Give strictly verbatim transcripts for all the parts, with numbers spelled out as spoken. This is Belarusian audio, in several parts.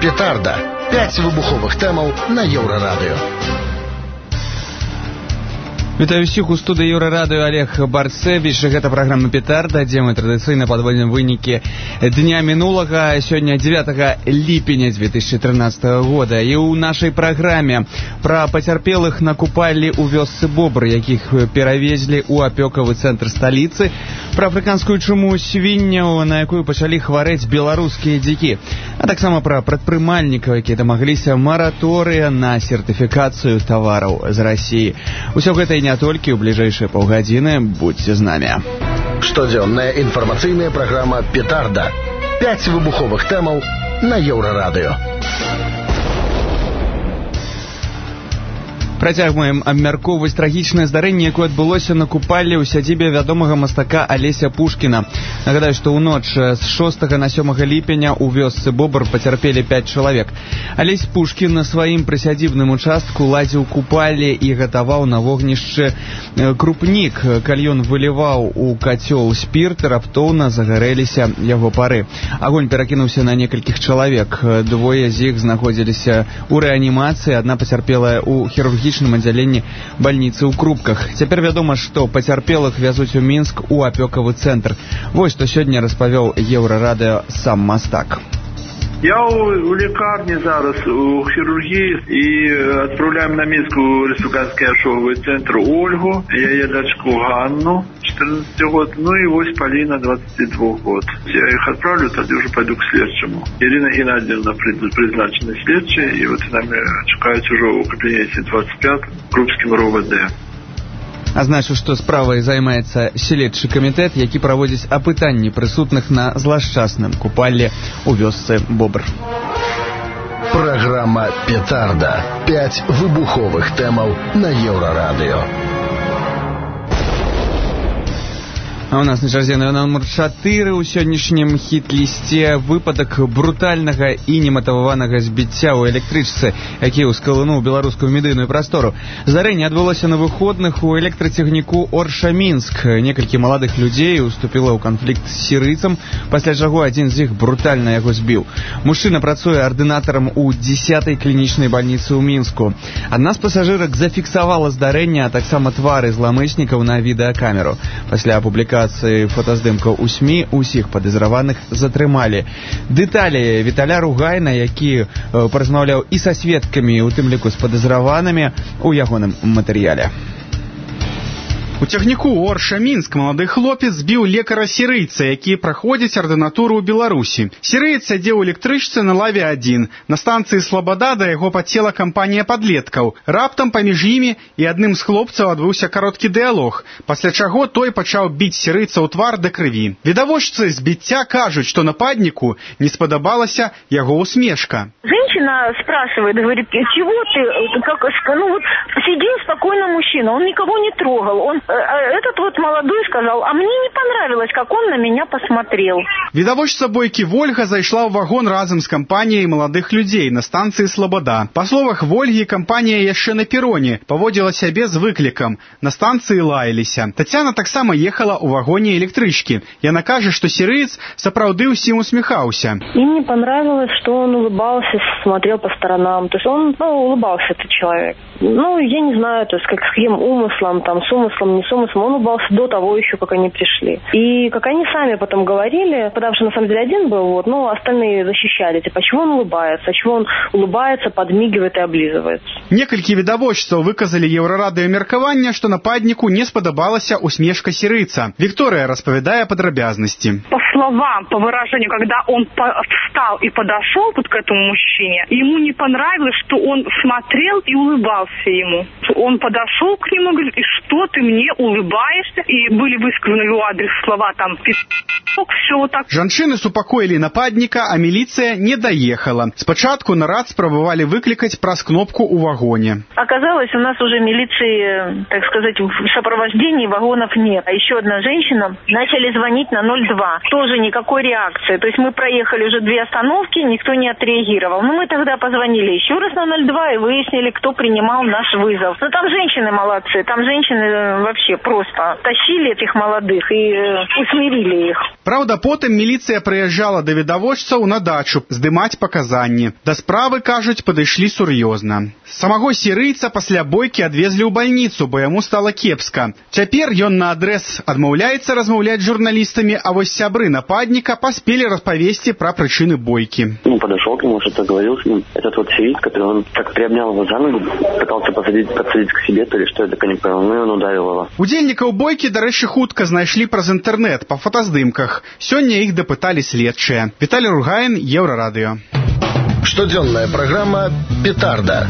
«Петарда». Пяць выбуховых тэмаў на Еўрарадыё. Вітаю ўсіх у студыі Еўрарадыё, Олег Барцевіч. Гэта праграма «Петарда», дзе мы традыцыйна падводзім вынікі дня мінулага, сёння дзевятага ліпеня две тысячи тринадцатого года. І ў нашай праграме пра пацярпелых на купаллі ў вёсцы Бобр, якіх перавезлі ў апёкавы цэнтр сталіцы, пра афрыканскую чуму свінняў, на якую пачалі хварэць беларускія дзікі, а таксама пра прадпрымальнікаў, якія дамагліся мараторыя на сертыфікацыю тавараў з Расіі. Усё гэта і не толькі ў бліжэйшыя паўгадзіны. Будьце з намі. Штодзённая інфармацыйная праграма «Петарда». Пяць выбуховых тэмаў на Еўрарадыё. Працягваем абмяркоўваць трагічнае здарэнне, якое адбылося на купаллі ў сядзібе вядомага мастака Алеся Пушкіна. Нагадаю, што ў ноч з шостага на сёмага ліпеня ў вёсцы Бобр пацярпелі пяць чалавек. Алесь Пушкін на сваім прысядзібным участку ладзіў купаллі і гатаваў на вогнішчы крупнік. Калі ён выліваў у кацёл спірт, раптоўна загарэліся яго пары. Агонь перакінуўся на некалькіх чалавек. Двое з іх знаходзіліся ў рэанімацыі, адна пацярпелая ў хірургічным аддзяленні бальніцы ў Крупках. Цяпер вядома, што пацярпелых вязуць у Мінск у апёкавы цэнтр. Вось што сёння распавёў Еўрарадыё сам мастак. Я у лекарні зараз у хірургіі і адпраўляем на Мінск у рэспубліканскі ашовы цэнтр Ольгу, яе дачку Ганну, четырнадцати год, ну і вось Полина, двадцати двух год. Я их отправлю, тогда уже пойду к следующему. Ирина Геннадьевна призначена следующей, и вот нами чекают уже у кабинете двадцать пятом Крупским РОВД. Азначу, што справай займаецца селедчы камітэт, які праводзіць апытанні прысутных на злашчасным купаллі ў вёсцы Бобр. Праграма «Петарда». Пяць выбуховых тэмаў на Еўрарадыё. А у нас на чарзе нумар чатыры ў сённяшнім хіт-лісце выпадак брутальнага і нематываванага збіцця ў электрычцы, які ўскалынуў беларускую медыйную прастору. Здарэнне адбылося на выходных у электрацягніку Орша-Мінск. Некалькі маладых людзей уступіла ў канфлікт з сірыйцам, пасля чаго адзін з іх брутальна яго збіў. Мужчына працуе ардынатарам у дзесятай клінічнай бальніцы ў Мінску. Адна з пасажырак зафіксавала здарэнне, а таксама твары зламыснікаў на відэакамеру. Пасля публікацыі фотаздымкаў у СМІ усіх падазраваных затрымалі. Дэталі Віталя Ругайна, які э, паразмаўляў і са сведкамі, у тым ліку з падазраванымі, у ягоным матэрыяле. У цягніку Орша-Мінск малады хлопец збіў лекара-сірыйца, які праходзіць ардынатуру ў Беларусі. Сірыец сядзеў у электрычцы на лаве адзін. На станцыі Слабада да яго падсела кампанія падлеткаў. Раптам паміж імі і адным з хлопцаў адбыўся кароткі дыялог, пасля чаго той пачаў біць сірыйца ў твар да крыві. Відавочцы збіцця кажуць, што нападніку не спадабалася яго усмешка. Женщина спрашивает, говорит, чего ты, как, ну вот сидел спокойно мужчина, он никого не трогал, он этот вот молодой сказал, а мне не понравилось, как он на меня посмотрел. Відавочца бойкі Вольга зайшла ў вагон разам з кампаніяй маладых людзей на станцыі Слабада. Па словах Вольгі, кампанія яшчэ на пероне паводзіла сябе з выклікам. На станцыі лаяліся. Тацяна таксама ехала ў вагоне электрычкі. Яна кажа, што сірыец сапраўды ўсім усміхаўся. Им не понравилось, что он улыбался, смотрел по сторонам. То есть он, ну, улыбался, этот человек. Ну, я не знаю, то есть как, с каким умыслом, там, с умыслом, не с умыслом. Он улыбался до того еще, как они пришли. И как они сами потом говорили, потому что на самом деле один был, вот, но остальные защищали. Типа, чего он улыбается, чего он улыбается, подмигивает и облизывается. Некалькі відавочцаў выказалі Еўрарадыё меркаванне, што нападніку не спадабалася усмешка сірыйца. Виктория распавядае падрабязнасці. По словам, по выражению, когда он встал и подошел вот к этому мужчине, ему не понравилось, что он смотрел и улыбался ему. Он подошел к нему и говорит, и что ты мне улыбаешься? И были высказаны в его адрес слова там «пи***ок», все вот так. Жанчыны супакоілі нападніка, а міліцыя не даехала. Спачатку нарад спрабавалі выклікаць праз кнопку ў вагоне. Оказалось, у нас уже милиции, так сказать, в сопровождении вагонов нет. А еще одна женщина начали звонить на ноль два. Тоже тоже никакой реакции. То есть мы проехали уже две остановки, никто не отреагировал. Ну, мы тогда позвонили еще раз на ноль два и выяснили, кто принимал наш вызов. Ну, там женщины молодцы, там женщины вообще просто тащили этих молодых и усмирили их. Праўда, потым міліцыя прыязджала да відавочцаў на дачу здымаць паказанні. Да справы, кажуць, падышлі сур'ёзна. Самого сірыйца пасля бойкі адвезлі ў бальніцу, бо яму стала кепска. Цяпер ён на адрес адмаўляецца размаўляць з журналістамі, а вось сябры нападніка паспелі распавесці пра прычыны бойкі. Ну, подошел к нему, что-то говорил с ним. Этот вот сириец, который он так приобнял его за ногу, пытался подсадить, подсадить к себе, то ли что, я так и не понял, ну и он ударил его. Удзельнікаў бойкі, дарэчы, хутка знайшлі праз інтэрнэт па фотаздымках. Сёння іх дапыталі следчыя. Віталий Ругаін, Еўрарадыё. Штодзённая праграма «Петарда».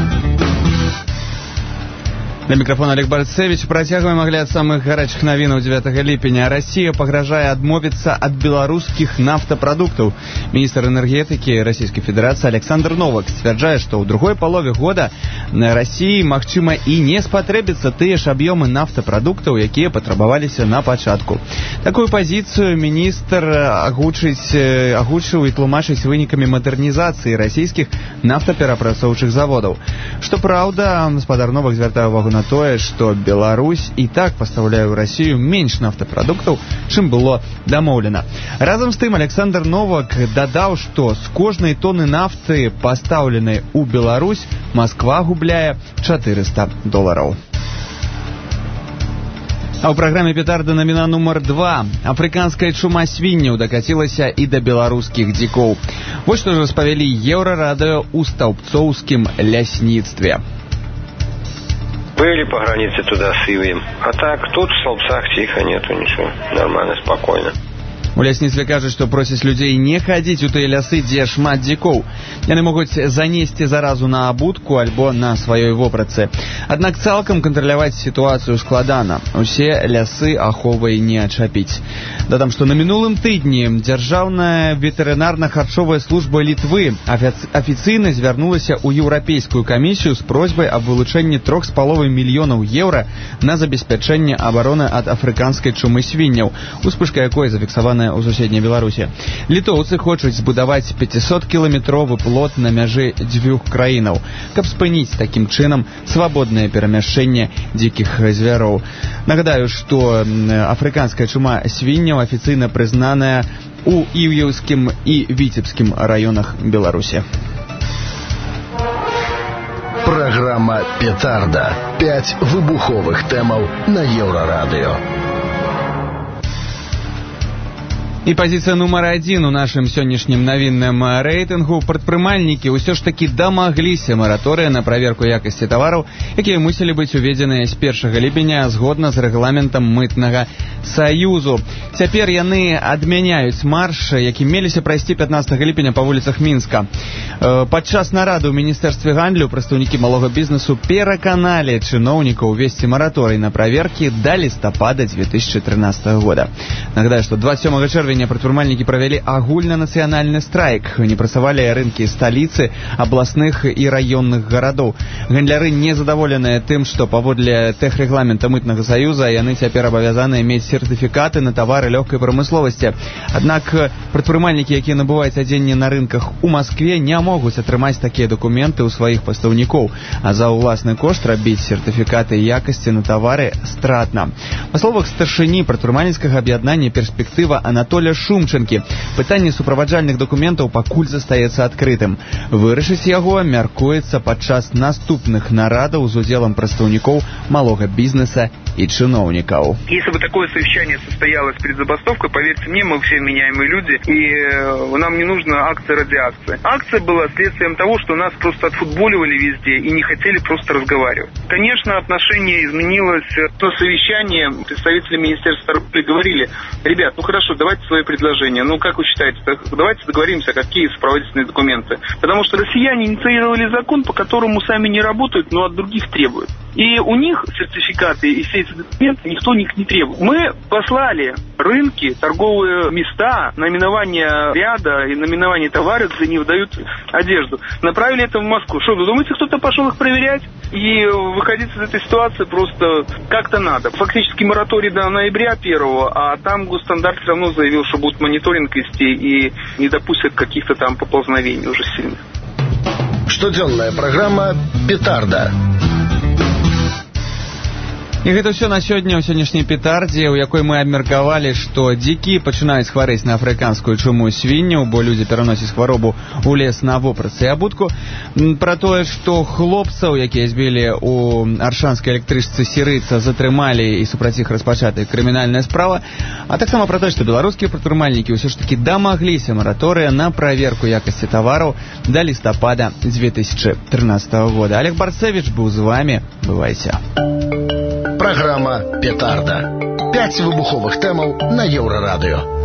На микрофон Олег Барцевич. Працягваем агляд самых гарачых навінаў дзевятага ліпеня. Россия пагражае адмовіцца ад беларускіх нафтапрадуктаў. Министр энергетики Российской Федерации Александр Новак сцвярджае, што ў другой палове года на России, магчыма, і не спатрэбіцца тыя ж аб'ёмы нафтапрадуктаў, якія патрабаваліся на пачатку. Такую пазіцыю міністр агучыць, агучыў і тлумачыць вынікамі мадэрнізацыі расійскіх нафтаперапрацоўчых заводаў. Што праўда, гаспадар Новак звяртае увагу на тое, што Беларусь і так пастаўляе ў Расію менш нафтапрадуктаў, чым было дамоўлена. Разам з тым Александр Новак дадаў, што з кожнай тоны нафты, пастаўленай у Беларусь, Масква губляе чатырыста долараў. А ў праграме «Петарда» навіна нумар два. Афрыканская чума свінняў дакацілася і да беларускіх дзікоў. Вось што ж распавялі Еўрарадыё ў стаўбцоўскім лясніцтве. Были по границе туда с Ивием. А так, тут в Столбцах тихо, нету ничего. Нормально, спокойно. У лясніцтве кажуць, што просяць людзей не хадзіць у тыя лясы, дзе шмат дзікоў. Яны могуць занесці заразу на абутку альбо на сваёй вопратцы. Аднак цалкам кантраляваць сітуацыю складана. Усе лясы аховай не ачапіць. Дадам, што на мінулым тыдні Дзяржаўная ветэрынарна-харчовая служба Літвы афіцыйна звярнулася ў Еўрапейскую камісію з просьбай аб вылучэнні трох з паловай мільёнаў еўра на забеспячэнне абароны ад афрыканскай чумы свінняў, успышка якой зафіксаваная у суседняй Беларусі. Літоўцы хочуць збудаваць пяцісоткіламетровы плот на мяжы дзвюх краінаў, каб спыніць такім чынам свабоднае перамяшчэнне дзікіх звяроў. Нагадаю, што афрыканская чума свінняў афіцыйна прызнаная у Іўеўскім і Віцебскім раёнах Беларусі. Праграма «Петарда». Пяць выбуховых тэмаў на Еўрарадыё. І пазіцыя нумар адзін у нашым сённяшнім навінным рэйтынгу. Прадпрымальнікі ўсё ж такі дамагліся мараторыя на праверку якасці тавараў, якія мусілі быць уведзеныя з першага ліпеня згодна з рэгламентам мытнага саюзу. Цяпер яны адмяняюць марш, які меліся прайсці пятнаццатага ліпеня па вуліцах Мінска. Падчас нарады ў міністэрстве гандлю прадстаўнікі малога бізнесу пераканалі чыноўнікаў увесці мараторый на праверкі да лістапада дзве тысячы трынаццатага года. Нагадаю, што дваццаць сёмага чэрвеня прадпрымальнікі правялі агульнанацыянальны страйк. Не працавалі рынкі сталіцы, абласных і раённых гарадоў. Гандляры незадаволеныя тым, што паводле тэхрэгламента мытнага саюза яны цяпер абавязаныя мець сертыфікаты на тавары лёгкай прамысловасці. Аднак прадпрымальнікі, якія набываюць адзенне на рынках у Маскве, не могуць атрымаць такія дакументы ў сваіх пастаўнікоў, а за ўласны кошт рабіць сертыфікаты якасці на тавары стратна. Па словах старшыні прадпрымальніцкага аб'яднання «Перспектыва» Анатолія Шумчанкі, пытанне суправаджальных дакументаў пакуль застаецца адкрытым. Вырашыць яго мяркуецца падчас наступных нарадаў з удзелам прадстаўнікоў малога бізнеса и чиновников. Если бы такое совещание состоялось перед забастовкой, поверьте мне, мы все меняемые люди, и нам не нужна акция ради акции. Акция была следствием того, что нас просто отфутболивали везде и не хотели просто разговаривать. Конечно, отношение изменилось. То совещание представители Министерства торговли говорили: ребят, ну хорошо, давайте свои предложения. Ну как вы считаете, давайте договоримся, какие сопроводительные документы. Потому что россияне инициировали закон, по которому сами не работают, но от других требуют. И у них сертификаты и все эти документы никто них не требует. Мы послали рынки, торговые места, наименование ряда и наименование товаров, где не выдают одежду. Направили это в Москву. Что, вы думаете, кто-то пошел их проверять? И выходить из этой ситуации просто как-то надо. Фактически мораторий до ноября первого, а там госстандарт все равно заявил, что будет мониторинг вести и не допустят каких-то там поползновений уже сильных. Штодзённая праграма «Петарда». І гэта ўсё на сёння ў сённяшняй петардзе, у якой мы абмеркавалі, што дзікі пачынаюць хварэць на афрыканскую чуму свінняў, бо людзі пераносяць хваробу ў лес на вопратцы і абутку. Пра тое, што хлопцаў, якія збілі ў аршанскай электрычцы сірыйца, затрымалі і супраць іх распачатая крымінальная справа, а таксама пра тое, што беларускія прадпрымальнікі ўсё ж такі дамагліся мараторыя на праверку якасці тавараў да лістапада дзве тысячы трынаццатага года. Олег Барцевич быў з вамі. Бывайце. Праграма «Петарда». Пяць выбуховых тэмаў на Еўрарадыё.